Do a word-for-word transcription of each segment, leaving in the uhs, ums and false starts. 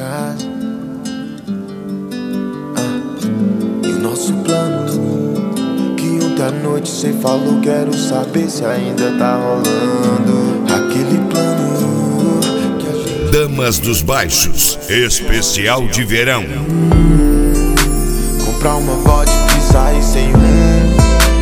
casa. Ah, e o nosso plano, que ontem à noite cê falou, quero saber se ainda tá rolando aquele plano que a gente... Damas dos Baixos, especial de verão. hum, Comprar uma vodka e sair sem rumo,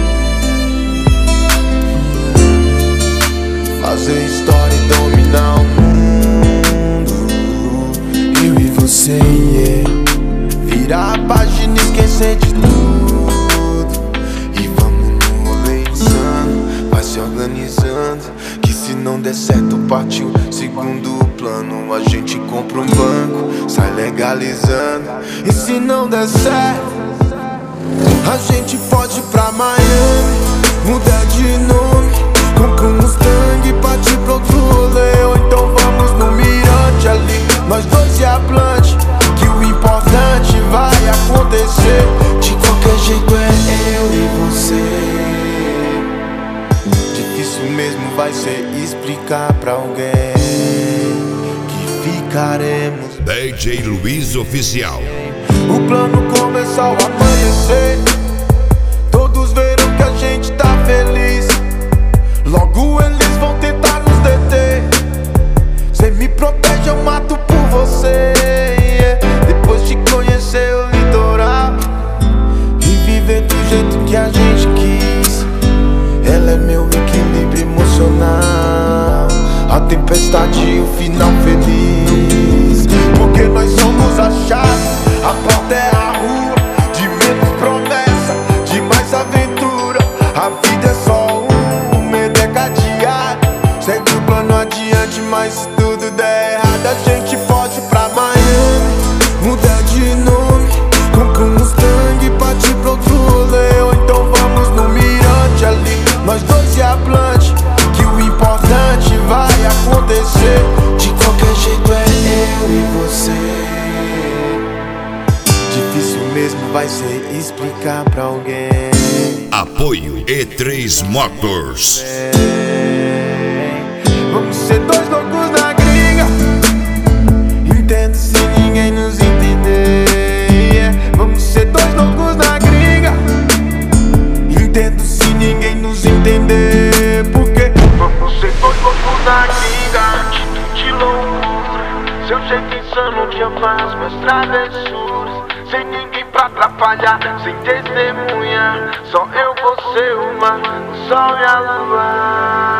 fazer história e dominar o mundo. Eu e você, yeah. Virar a página e esquecer de tudo. E vamos no rolê insano, vai se organizando, que se não der certo partiu segundo plano. A gente compra um banco, sai legalizando. E se não der certo, a gente pode ir pra Miami, mudar de nome, compra um Mustang e partir pro outro rolê. Ou então vamos no mirante ali, nós dois e a Blunt, que o importante vai acontecer. De qualquer jeito é eu e você. Difícil mesmo vai ser explicar pra alguém que ficaremos. D J Luiz Oficial. O plano começou a amanhecer, todos viram que a gente tá feliz. Logo eles vão tentar nos deter. Cê me protege, eu mato por você, yeah. Depois de conhecer o litoral e viver do jeito que a gente quis, ela é meu equilíbrio emocional, a tempestade e o final feliz. Porque nós somos a chave, a porta é a rua, de menos promessa, de mais aventura. A vida é só um, o medo é cadeado. Segue o plano adiante, mas se tudo der errado, a gente pode ir pra Miami, mudar de nome, compra um Mustang e partir pro outro rolê. Ou então vamos no mirante ali, nós dois e a Blunt, que o importante vai acontecer. De qualquer jeito é eu e você. Difícil mesmo vai ser explicar pra alguém. Apoio E três Motors. Vamos ser dois loucos na gringa, entendo se ninguém nos entender, yeah. Vamos ser dois loucos na gringa, entendo se ninguém nos entender. Porque vamos ser dois loucos na gringa, atitude loucura, seu jeito insano de amar minhas travessuras. Sem ninguém pra atrapalhar, sem testemunha, só eu, você, o mar, o sol e a lua.